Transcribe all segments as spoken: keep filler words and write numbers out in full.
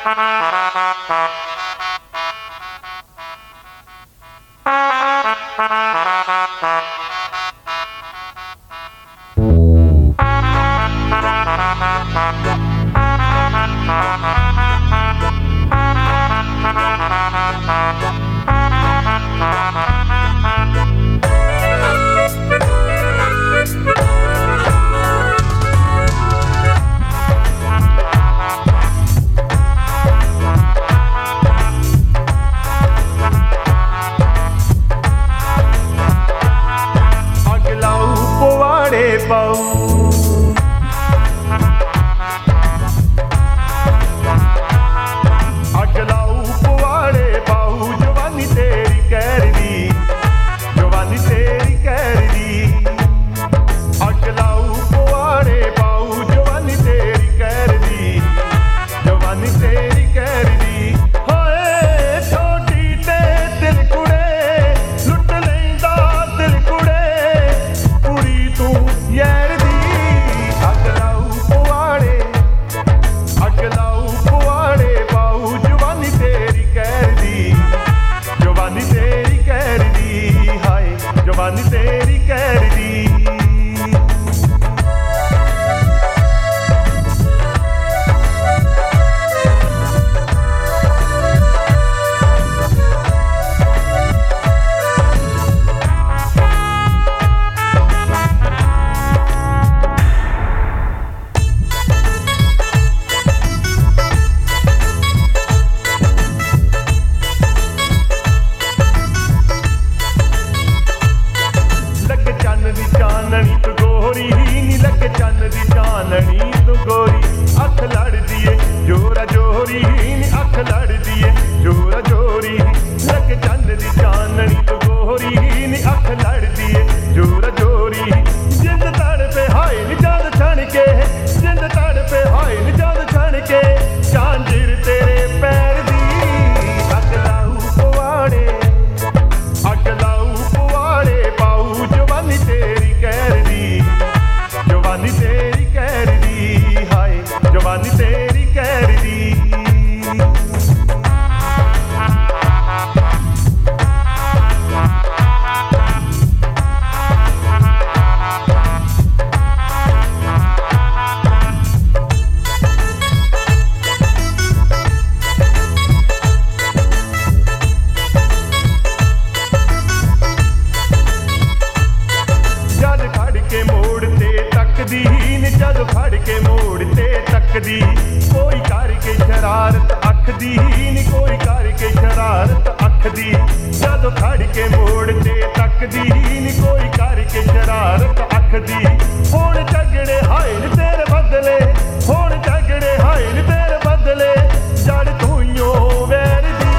कोई करके शरारत अखदी नी कोई करके शरारत अखदी जद खड़ के मोड़ ते तकदी नी कोई करके शरारत अखदी हुण झगड़े हाय नी तेरे बदले हुण झगड़े हाय नी तेरे बदले जड़ तूइयों वैर दी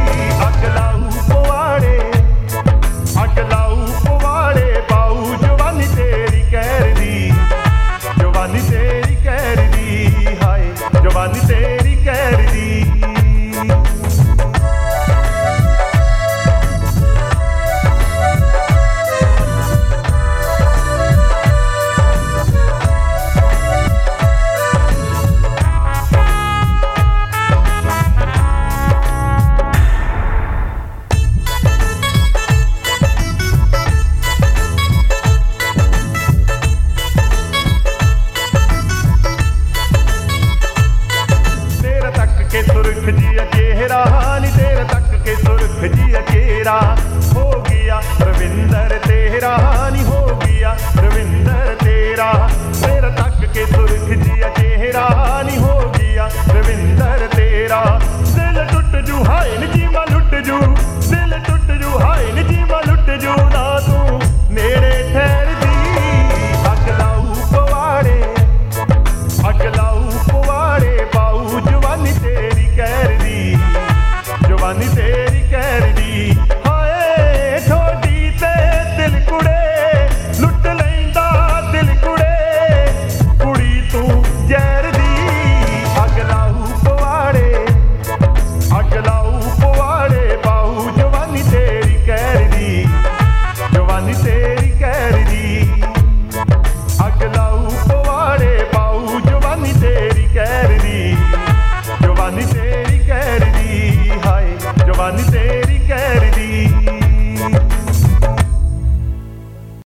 अग लाऊ पवाड़े अग लाऊ पवाड़े पाऊ जवानी तेरी कहर दी जवानी तेरी कहर दी हाय जवानी तेरी कहर दी सुरख जिया चेहरा नी तेरा तक के सुरख जिया चेहरा हो गया रविंदर तेरा नी हो गया रविंदर तेरा तेरा तक के सुरख जिया चेहरा नी हो